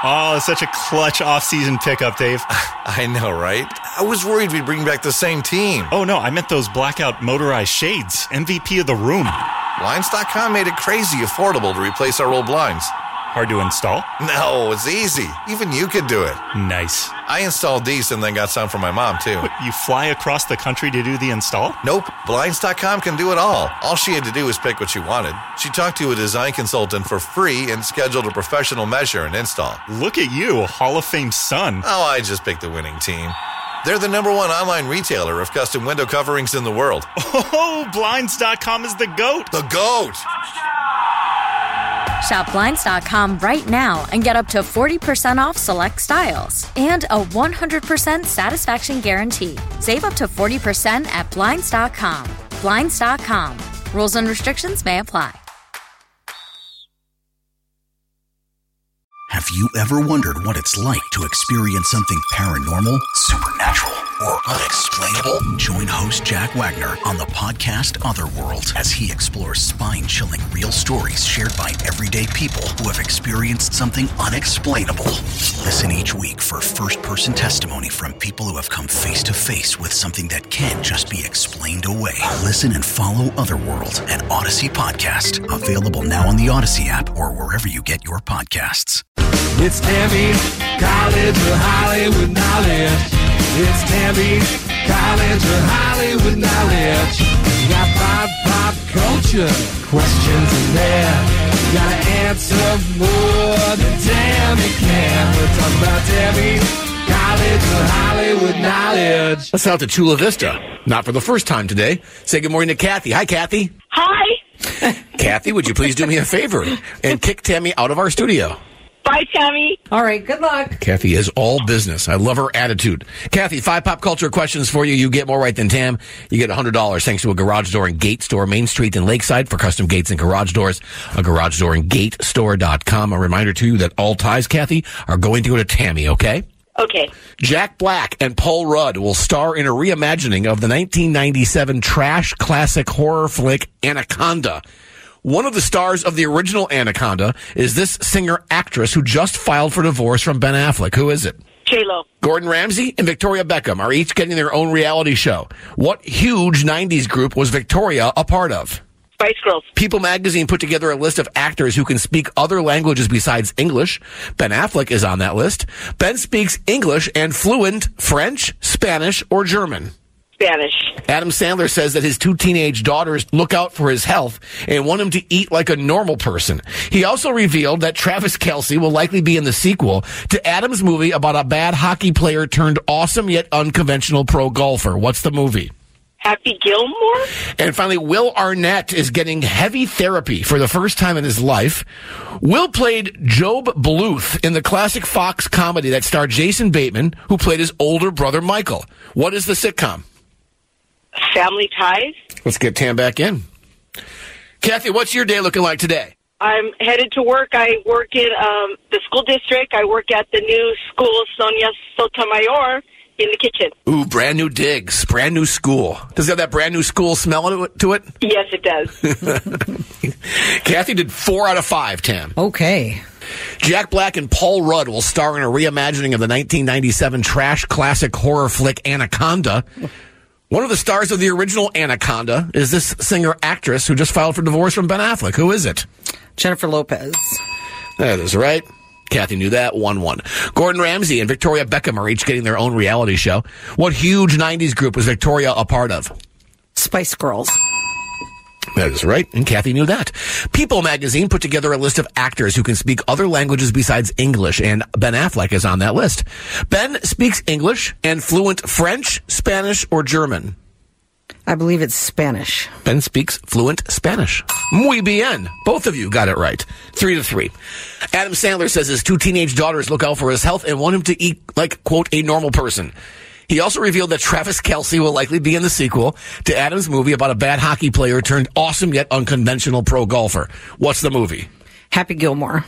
Oh, such a clutch off-season pickup, Dave. I know, right? I was worried we'd bring back the same team. Oh, no, I meant those blackout motorized shades. MVP of the room. Blinds.com made it crazy affordable to replace our old blinds. Hard to install? No, it's easy. Even you could do it. Nice. I installed these and then got some for my mom, too. What, you fly across the country to do the install? Nope. Blinds.com can do it all. All she had to do was pick what she wanted. She talked to a design consultant for free and scheduled a professional measure and install. Look at you, Hall of Fame son. Oh, I just picked the winning team. They're the #1 online retailer of custom window coverings in the world. Oh, Blinds.com is the GOAT. The GOAT! Shop Blinds.com right now and get up to 40% off select styles and a 100% satisfaction guarantee. Save up to 40% at Blinds.com. Blinds.com. Rules and restrictions may apply. Have you ever wondered what it's like to experience something paranormal, supernatural, or unexplainable? Join host Jack Wagner on the podcast Otherworld as he explores spine-chilling real stories shared by everyday people who have experienced something unexplainable. Listen each week for first-person testimony from people who have come face-to-face with something that can't just be explained away. Listen and follow Otherworld, an Odyssey podcast. Available now on the Odyssey app or wherever you get your podcasts. It's Tammy's College of Hollywood Knowledge. It's Tammy's College of Hollywood Knowledge. You got pop culture questions in there. You gotta answer more than Tammy can. We're talking about Tammy's College of Hollywood Knowledge. Let's out to Chula Vista. Not for the first time today. Say good morning to Kathy. Hi, Kathy. Hi. Kathy, would you please do me a favor and kick Tammy out of our studio? Bye, Tammy. All right, good luck. Kathy is all business. I love her attitude. Kathy, 5 pop culture questions for you. You get more right than Tam. You get $100 thanks to a garage door and gate store, Main Street and Lakeside, for custom gates and garage doors. A garage door and gatestore.com. A reminder to you that all ties, Kathy, are going to go to Tammy, okay? Okay. Jack Black and Paul Rudd will star in a reimagining of the 1997 trash classic horror flick Anaconda. One of the stars of the original Anaconda is this singer-actress who just filed for divorce from Ben Affleck. Who is it? J-Lo. Gordon Ramsay and Victoria Beckham are each getting their own reality show. What huge 90s group was Victoria a part of? Spice Girls. People magazine put together a list of actors who can speak other languages besides English. Ben Affleck is on that list. Ben speaks English and fluent French, Spanish, or German. Spanish. Adam Sandler says that his 2 teenage daughters look out for his health and want him to eat like a normal person. He also revealed that Travis Kelce will likely be in the sequel to Adam's movie about a bad hockey player turned awesome yet unconventional pro golfer. What's the movie? Happy Gilmore. And finally, Will Arnett is getting heavy therapy for the first time in his life. Will played Job Bluth in the classic Fox comedy that starred Jason Bateman, who played his older brother Michael. What is the sitcom? Family Ties. Let's get Tam back in. Kathy, what's your day looking like today? I'm headed to work. I work in the school district. I work at the new school, Sonia Sotomayor, in the kitchen. Ooh, brand new digs, brand new school. Does it have that brand new school smell to it? Yes, it does. Kathy did 4 out of 5, Tam. Okay. Jack Black and Paul Rudd will star in a reimagining of the 1997 trash classic horror flick Anaconda. One of the stars of the original Anaconda is this singer-actress who just filed for divorce from Ben Affleck. Who is it? Jennifer Lopez. That is right. Kathy knew that. 1-1. Gordon Ramsay and Victoria Beckham are each getting their own reality show. What huge 90s group was Victoria a part of? Spice Girls. That is right, and Kathy knew that. People magazine put together a list of actors who can speak other languages besides English, and Ben Affleck is on that list. Ben speaks English and fluent French, Spanish, or German. I believe it's Spanish. Ben speaks fluent Spanish. Muy bien. Both of you got it right. 3-3. Adam Sandler says his 2 teenage daughters look out for his health and want him to eat like, quote, a normal person. He also revealed that Travis Kelce will likely be in the sequel to Adam's movie about a bad hockey player turned awesome yet unconventional pro golfer. What's the movie? Happy Gilmore.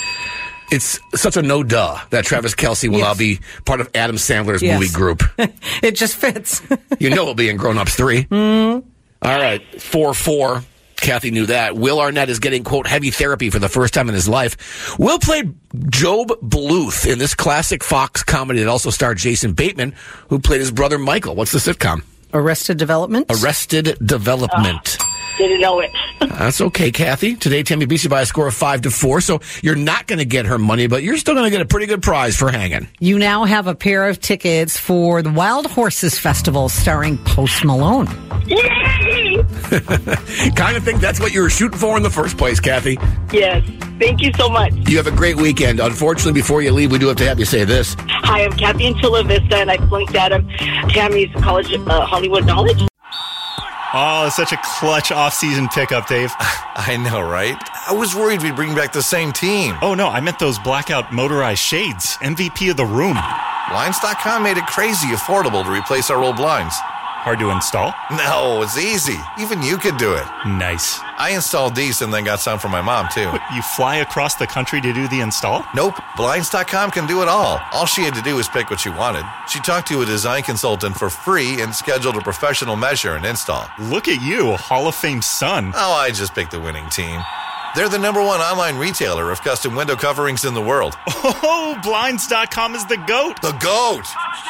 It's such a no-duh that Travis Kelce will now be part of Adam Sandler's movie group. It just fits. You know he'll be in Grown Ups 3. All right, 4-4. Kathy knew that. Will Arnett is getting, quote, heavy therapy for the first time in his life. Will played Job Bluth in this classic Fox comedy that also starred Jason Bateman, who played his brother Michael. What's the sitcom? Arrested Development? Arrested Development. Didn't know it. That's okay, Kathy. Today, Tammy beats you by a score of 5-4, so you're not going to get her money, but you're still going to get a pretty good prize for hanging. You now have a pair of tickets for the Wild Horses Festival starring Post Malone. Yay! Kind of think that's what you were shooting for in the first place, Kathy. Yes. Thank you so much. You have a great weekend. Unfortunately, before you leave, we do have to have you say this. Hi, I'm Kathy in Chula Vista, and I flunked out of Tammy's college Hollywood Knowledge. Oh, such a clutch off-season pickup, Dave. I know, right? I was worried we'd bring back the same team. Oh, no, I meant those blackout motorized shades. MVP of the room. Blinds.com made it crazy affordable to replace our old blinds. Hard to install? No, it's easy. Even you could do it. Nice. I installed these and then got some for my mom, too. What, you fly across the country to do the install? Nope. Blinds.com can do it all. All she had to do was pick what she wanted. She talked to a design consultant for free and scheduled a professional measure and install. Look at you, a Hall of Fame son. Oh, I just picked the winning team. They're the #1 online retailer of custom window coverings in the world. Oh, Blinds.com is the GOAT. The GOAT!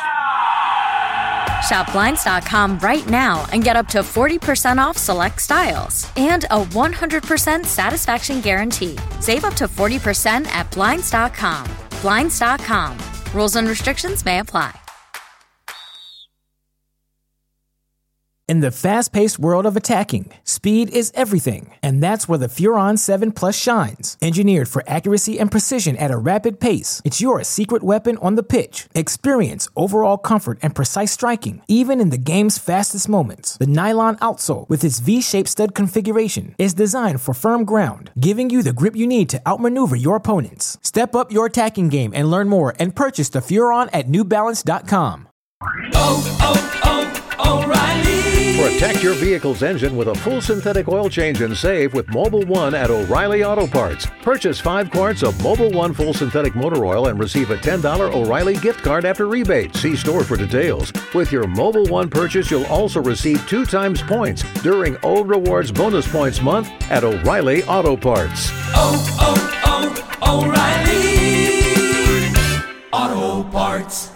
Shop Blinds.com right now and get up to 40% off select styles and a 100% satisfaction guarantee. Save up to 40% at Blinds.com. Blinds.com. Rules and restrictions may apply. In the fast-paced world of attacking, speed is everything, and that's where the Furon 7 Plus shines. Engineered for accuracy and precision at a rapid pace, it's your secret weapon on the pitch. Experience overall comfort and precise striking, even in the game's fastest moments. The nylon outsole, with its V-shaped stud configuration, is designed for firm ground, giving you the grip you need to outmaneuver your opponents. Step up your attacking game and learn more and purchase the Furon at NewBalance.com. O'Reilly. Protect your vehicle's engine with a full synthetic oil change and save with Mobil 1 at O'Reilly Auto Parts. Purchase 5 quarts of Mobil 1 full synthetic motor oil and receive a $10 O'Reilly gift card after rebate. See store for details. With your Mobil 1 purchase, you'll also receive 2 times points during O Rewards Bonus Points Month at O'Reilly Auto Parts. O'Reilly Auto Parts.